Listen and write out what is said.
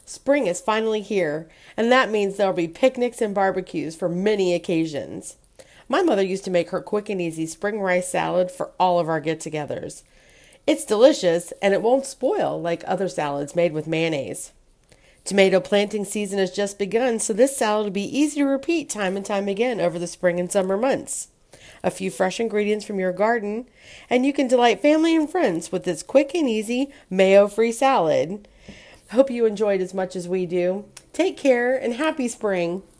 Spring is finally here, and that means there'll be picnics and barbecues for many occasions. My mother used to make her quick and easy spring rice salad for all of our get togethers. It's delicious, and it won't spoil like other salads made with mayonnaise. Tomato planting season has just begun, so this salad will be easy to repeat time and time again over the spring and summer months. A few fresh ingredients from your garden, and you can delight family and friends with this quick and easy mayo-free salad. Hope you enjoyed as much as we do. Take care and happy spring.